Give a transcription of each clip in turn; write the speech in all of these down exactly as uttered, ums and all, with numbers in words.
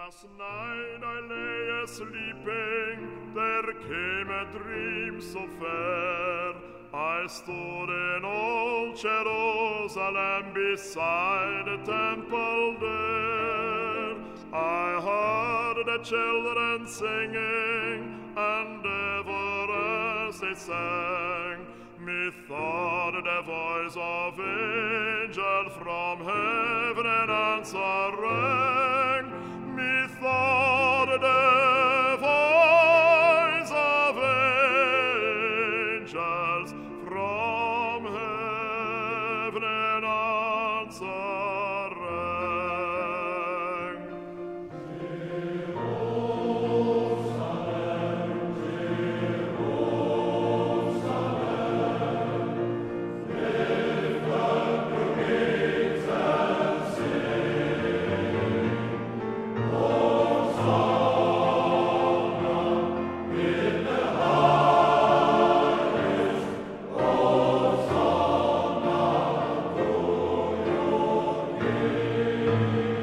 Last night I lay a-sleeping, there came a dream so fair. I stood in old Jerusalem beside the temple there. I heard the children singing, and ever as they sang, methought the voice of angel from heaven an answer rang. Methought the voice of angels from heaven an answer rang. Jerusalem, Jerusalem, lift up your gates and sing. Hosanna in the highest, Hosanna to your King.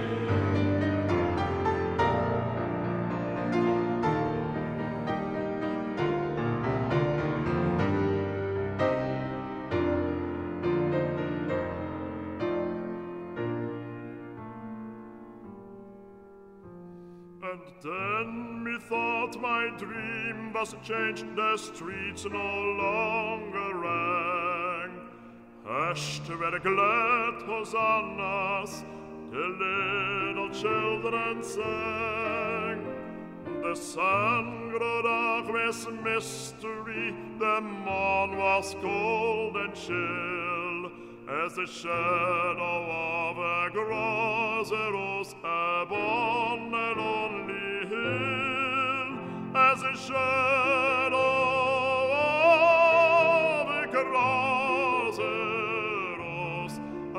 And then methought my dream was changed, the streets no longer rang. Hushed were the glad hosannas, the little children sang. The sun grew dark with mystery, the morn was cold and chill, as the shadow of a gross rose upon a lonely hill, as the shadow of a gross rose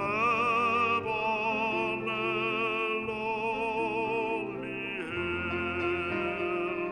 upon a lonely hill.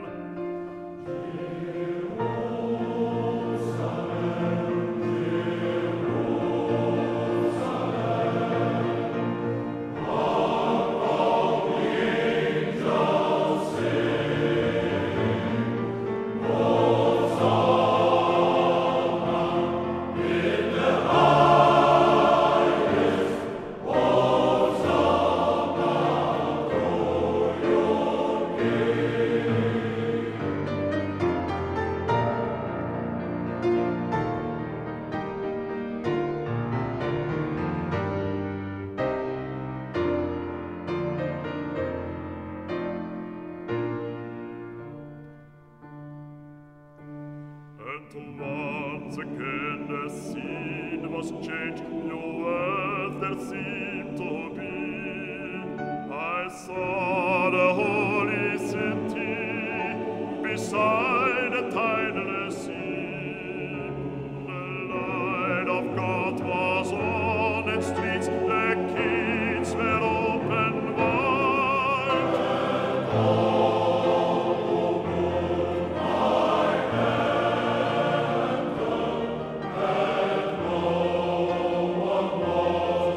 And once again the scene was changed, new earth there seemed to be. I saw the holy city beside the tideless sea. The light of God was on its streets, the gates were open wide. And all who could might enter, and no one was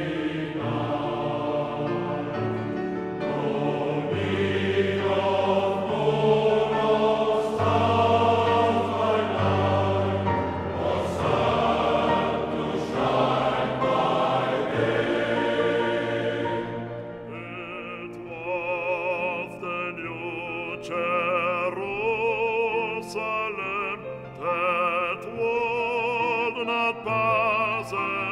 denied. No need of moon or stars by night, or sun to shine by day. It was the new Jerusalem that would not pass away.